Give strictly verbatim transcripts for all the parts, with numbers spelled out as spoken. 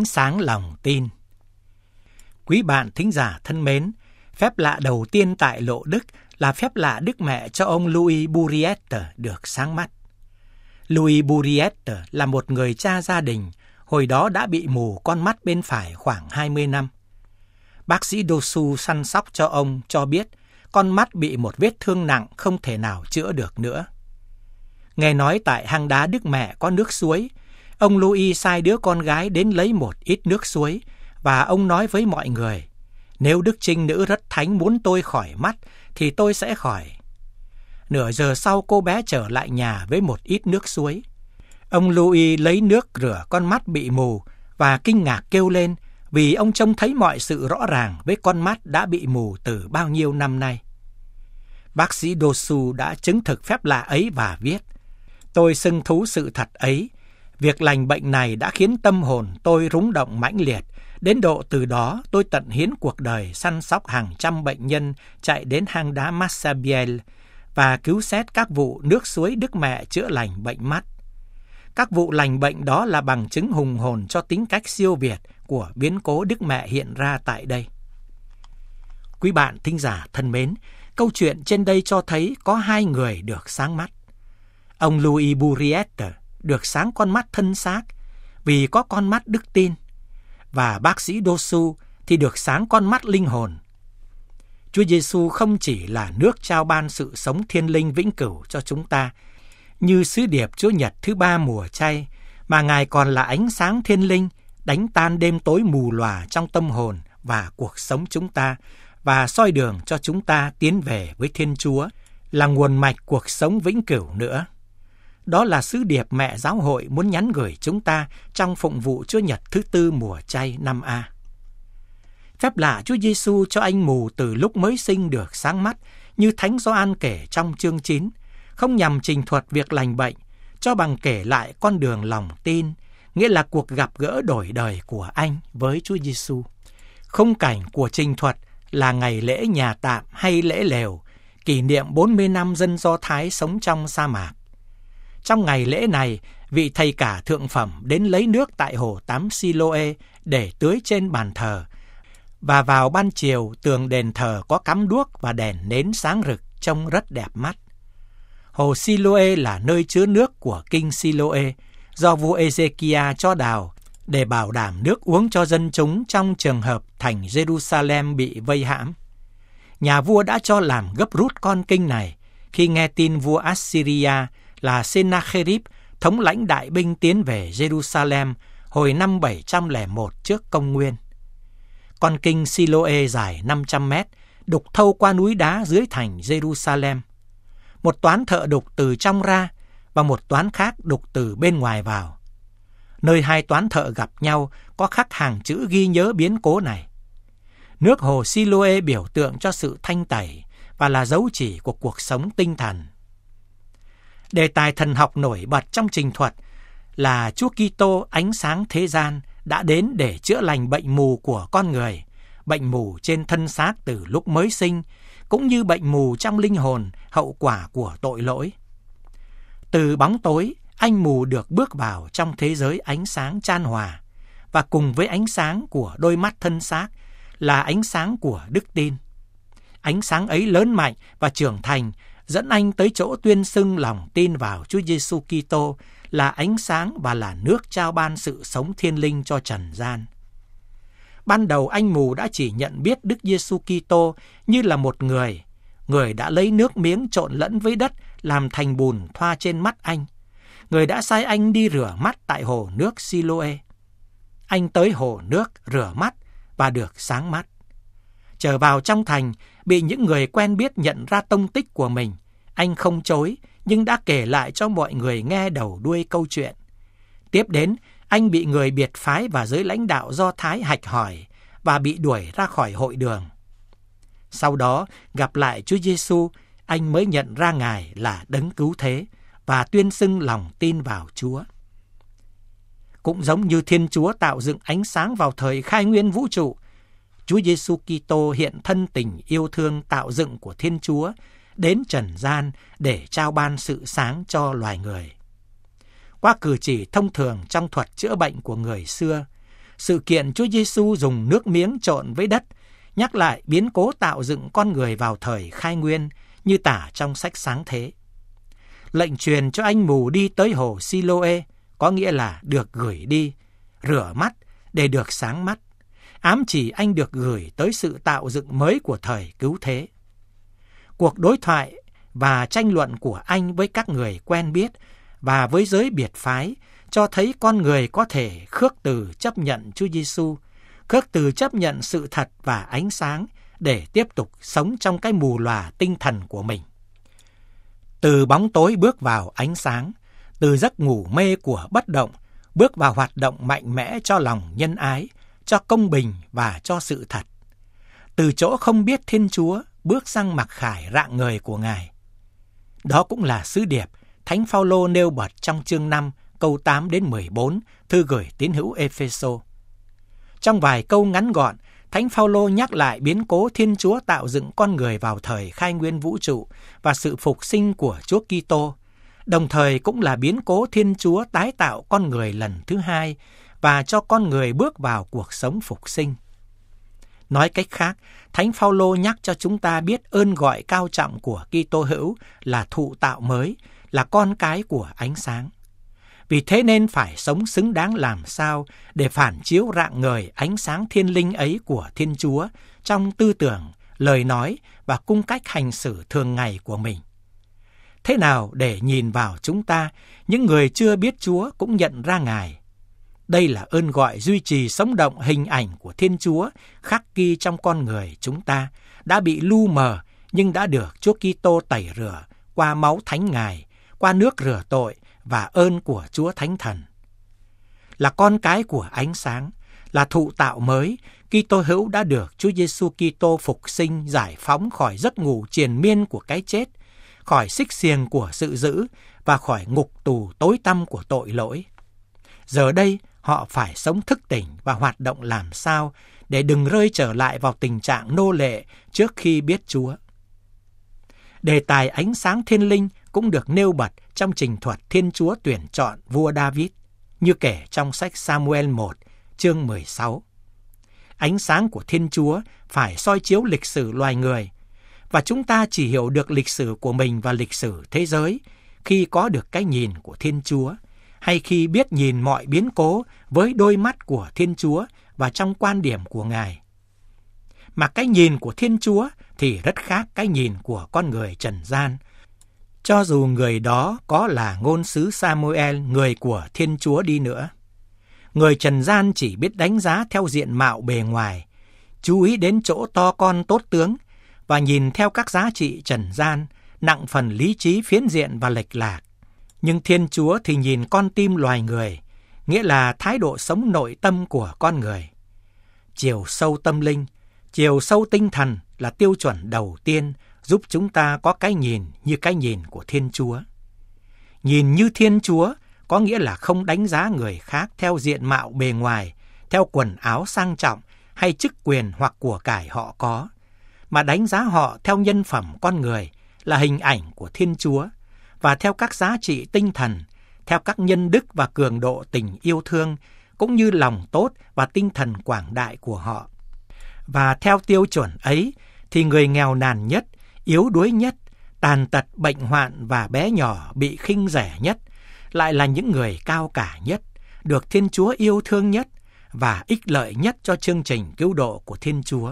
ánh sáng lòng tin. Quý bạn thính giả thân mến, phép lạ đầu tiên tại Lộ Đức là phép lạ Đức Mẹ cho ông Louis Bouriette được sáng mắt. Louis Bouriette là một người cha gia đình, hồi đó đã bị mù con mắt bên phải khoảng hai mươi năm. Bác sĩ Dosu săn sóc cho ông cho biết con mắt bị một vết thương nặng không thể nào chữa được nữa. Nghe nói tại hang đá Đức Mẹ có nước suối, ông Louis sai đứa con gái đến lấy một ít nước suối và ông nói với mọi người, nếu Đức Trinh Nữ Rất Thánh muốn tôi khỏi mắt thì tôi sẽ khỏi. Nửa giờ sau cô bé trở lại nhà với một ít nước suối. Ông Louis lấy nước rửa con mắt bị mù và kinh ngạc kêu lên vì ông trông thấy mọi sự rõ ràng với con mắt đã bị mù từ bao nhiêu năm nay. Bác sĩ Dosu đã chứng thực phép lạ ấy và viết, tôi xưng thú sự thật ấy. Việc lành bệnh này đã khiến tâm hồn tôi rung động mãnh liệt, đến độ từ đó tôi tận hiến cuộc đời săn sóc hàng trăm bệnh nhân chạy đến hang đá Massabielle và cứu xét các vụ nước suối Đức Mẹ chữa lành bệnh mắt. Các vụ lành bệnh đó là bằng chứng hùng hồn cho tính cách siêu việt của biến cố Đức Mẹ hiện ra tại đây. Quý bạn thính giả thân mến, câu chuyện trên đây cho thấy có hai người được sáng mắt. Ông Louis Bouriette được sáng con mắt thân xác vì có con mắt đức tin, và bác sĩ Dosu thì được sáng con mắt linh hồn. Chúa Giêsu không chỉ là nước trao ban sự sống thiên linh vĩnh cửu cho chúng ta, như sứ điệp Chúa Nhật thứ ba mùa chay, mà Ngài còn là ánh sáng thiên linh, đánh tan đêm tối mù lòa trong tâm hồn và cuộc sống chúng ta, và soi đường cho chúng ta tiến về với Thiên Chúa, là nguồn mạch cuộc sống vĩnh cửu nữa. Đó là sứ điệp Mẹ Giáo hội muốn nhắn gửi chúng ta trong phụng vụ Chúa Nhật thứ tư mùa chay năm A. Phép lạ Chúa Giêsu cho anh mù từ lúc mới sinh được sáng mắt, như Thánh Gioan kể trong chương chín, không nhằm trình thuật việc lành bệnh, cho bằng kể lại con đường lòng tin, nghĩa là cuộc gặp gỡ đổi đời của anh với Chúa Giêsu. Khung cảnh của trình thuật là ngày lễ nhà tạm hay lễ lều, kỷ niệm bốn mươi năm dân Do Thái sống trong sa mạc. Trong ngày lễ này, vị thầy cả thượng phẩm đến lấy nước tại hồ tắm Siloe để tưới trên bàn thờ, và vào ban chiều tường đền thờ có cắm đuốc và đèn nến sáng rực, trông rất đẹp mắt. Hồ Siloe là nơi chứa nước của kinh Siloe do vua Ê-dê-ki-a cho đào để bảo đảm nước uống cho dân chúng trong trường hợp thành Jerusalem bị vây hãm. Nhà vua đã cho làm gấp rút con kinh này khi nghe tin vua Assyria là Sennacherib thống lãnh đại binh tiến về Jerusalem hồi năm bảy trăm lẻ một trước công nguyên. Con kinh Siloe dài năm trăm mét, đục thâu qua núi đá dưới thành Jerusalem. Một toán thợ đục từ trong ra và một toán khác đục từ bên ngoài vào. Nơi hai toán thợ gặp nhau có khắc hàng chữ ghi nhớ biến cố này. Nước hồ Siloe biểu tượng cho sự thanh tẩy và là dấu chỉ của cuộc sống tinh thần. Đề tài thần học nổi bật trong trình thuật là Chúa Kitô ánh sáng thế gian đã đến để chữa lành bệnh mù của con người, bệnh mù trên thân xác từ lúc mới sinh, cũng như bệnh mù trong linh hồn hậu quả của tội lỗi. Từ bóng tối, anh mù được bước vào trong thế giới ánh sáng chan hòa, và cùng với ánh sáng của đôi mắt thân xác là ánh sáng của đức tin. Ánh sáng ấy lớn mạnh và trưởng thành, dẫn anh tới chỗ tuyên xưng lòng tin vào Chúa Giêsu Kitô là ánh sáng và là nước trao ban sự sống thiên linh cho trần gian. Ban đầu anh mù đã chỉ nhận biết Đức Giêsu Kitô như là một người, người đã lấy nước miếng trộn lẫn với đất làm thành bùn thoa trên mắt anh. Người đã sai anh đi rửa mắt tại hồ nước Siloe. Anh tới hồ nước rửa mắt và được sáng mắt. Trở vào trong thành, bị những người quen biết nhận ra tông tích của mình, anh không chối nhưng đã kể lại cho mọi người nghe đầu đuôi câu chuyện. Tiếp đến, anh bị người biệt phái và giới lãnh đạo Do Thái hạch hỏi và bị đuổi ra khỏi hội đường. Sau đó, gặp lại Chúa Giêsu, anh mới nhận ra Ngài là đấng cứu thế và tuyên xưng lòng tin vào Chúa. Cũng giống như Thiên Chúa tạo dựng ánh sáng vào thời khai nguyên vũ trụ, Chúa Giêsu Kitô hiện thân tình yêu thương tạo dựng của Thiên Chúa đến trần gian để trao ban sự sáng cho loài người. Qua cử chỉ thông thường trong thuật chữa bệnh của người xưa, sự kiện Chúa Giêsu dùng nước miếng trộn với đất, nhắc lại biến cố tạo dựng con người vào thời khai nguyên như tả trong sách Sáng Thế. Lệnh truyền cho anh mù đi tới hồ Siloe có nghĩa là được gửi đi, rửa mắt để được sáng mắt, ám chỉ anh được gửi tới sự tạo dựng mới của thời cứu thế. Cuộc đối thoại và tranh luận của anh với các người quen biết và với giới biệt phái cho thấy con người có thể khước từ chấp nhận Chúa Giêsu, khước từ chấp nhận sự thật và ánh sáng để tiếp tục sống trong cái mù lòa tinh thần của mình. Từ bóng tối bước vào ánh sáng, từ giấc ngủ mê của bất động bước vào hoạt động mạnh mẽ cho lòng nhân ái, cho công bình và cho sự thật. Từ chỗ không biết Thiên Chúa bước sang mặc khải rạng ngời của Ngài. Đó cũng là sứ điệp Thánh Phaolô nêu bật trong chương năm câu tám đến mười bốn thư gửi tín hữu Ê-phê-sô. Trong vài câu ngắn gọn, Thánh Phaolô nhắc lại biến cố Thiên Chúa tạo dựng con người vào thời khai nguyên vũ trụ và sự phục sinh của Chúa Kitô, đồng thời cũng là biến cố Thiên Chúa tái tạo con người lần thứ hai và cho con người bước vào cuộc sống phục sinh. Nói cách khác, Thánh Phaolô nhắc cho chúng ta biết ơn gọi cao trọng của Kitô hữu là thụ tạo mới, là con cái của ánh sáng. Vì thế nên phải sống xứng đáng làm sao để phản chiếu rạng ngời ánh sáng thiên linh ấy của Thiên Chúa trong tư tưởng, lời nói và cung cách hành xử thường ngày của mình. Thế nào để nhìn vào chúng ta, những người chưa biết Chúa cũng nhận ra Ngài? Đây là ơn gọi duy trì sống động hình ảnh của Thiên Chúa khắc ghi trong con người chúng ta, đã bị lu mờ nhưng đã được Chúa Kitô tẩy rửa qua máu thánh Ngài, qua nước rửa tội và ơn của Chúa Thánh Thần. Là con cái của ánh sáng, là thụ tạo mới, Kitô hữu đã được Chúa Giêsu Kitô phục sinh giải phóng khỏi giấc ngủ triền miên của cái chết, khỏi xích xiềng của sự dữ và khỏi ngục tù tối tăm của tội lỗi. Giờ đây, họ phải sống thức tỉnh và hoạt động làm sao để đừng rơi trở lại vào tình trạng nô lệ trước khi biết Chúa. Đề tài ánh sáng thiên linh cũng được nêu bật trong trình thuật Thiên Chúa tuyển chọn vua David, như kể trong sách Sa-mu-el một, chương mười sáu. Ánh sáng của Thiên Chúa phải soi chiếu lịch sử loài người, và chúng ta chỉ hiểu được lịch sử của mình và lịch sử thế giới khi có được cái nhìn của Thiên Chúa, hay khi biết nhìn mọi biến cố với đôi mắt của Thiên Chúa và trong quan điểm của Ngài. Mà cái nhìn của Thiên Chúa thì rất khác cái nhìn của con người trần gian, cho dù người đó có là ngôn sứ Sa-mu-el, người của Thiên Chúa đi nữa. Người trần gian chỉ biết đánh giá theo diện mạo bề ngoài, chú ý đến chỗ to con tốt tướng và nhìn theo các giá trị trần gian, nặng phần lý trí phiến diện và lệch lạc. Nhưng Thiên Chúa thì nhìn con tim loài người, nghĩa là thái độ sống nội tâm của con người. Chiều sâu tâm linh, chiều sâu tinh thần là tiêu chuẩn đầu tiên giúp chúng ta có cái nhìn như cái nhìn của Thiên Chúa. Nhìn như Thiên Chúa có nghĩa là không đánh giá người khác theo diện mạo bề ngoài, theo quần áo sang trọng hay chức quyền hoặc của cải họ có, mà đánh giá họ theo nhân phẩm con người là hình ảnh của Thiên Chúa và theo các giá trị tinh thần, theo các nhân đức và cường độ tình yêu thương, cũng như lòng tốt và tinh thần quảng đại của họ. Và theo tiêu chuẩn ấy thì người nghèo nàn nhất, yếu đuối nhất, tàn tật, bệnh hoạn và bé nhỏ bị khinh rẻ nhất lại là những người cao cả nhất, được Thiên Chúa yêu thương nhất và ích lợi nhất cho chương trình cứu độ của Thiên Chúa.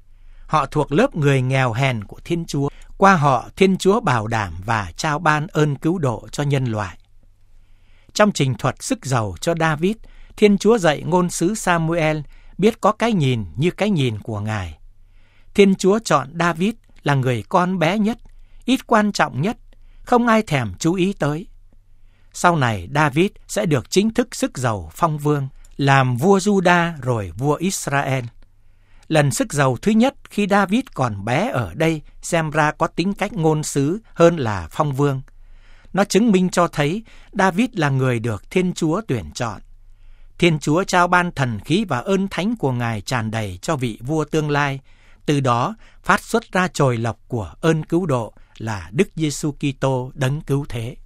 Họ thuộc lớp người nghèo hèn của Thiên Chúa, qua họ Thiên Chúa bảo đảm và trao ban ơn cứu độ cho nhân loại. Trong trình thuật sức giàu cho David, Thiên Chúa dạy ngôn sứ Sa-mu-el biết có cái nhìn như cái nhìn của Ngài. Thiên Chúa chọn David là người con bé nhất, ít quan trọng nhất, không ai thèm chú ý tới. Sau này David sẽ được chính thức sức giàu phong vương, làm vua Juda rồi vua Israel. Lần sức giàu thứ nhất khi David còn bé ở đây xem ra có tính cách ngôn sứ hơn là phong vương. Nó chứng minh cho thấy David là người được Thiên Chúa tuyển chọn. Thiên Chúa trao ban thần khí và ơn thánh của Ngài tràn đầy cho vị vua tương lai. Từ đó phát xuất ra chồi lộc của ơn cứu độ là Đức Giêsu Kitô đấng cứu thế.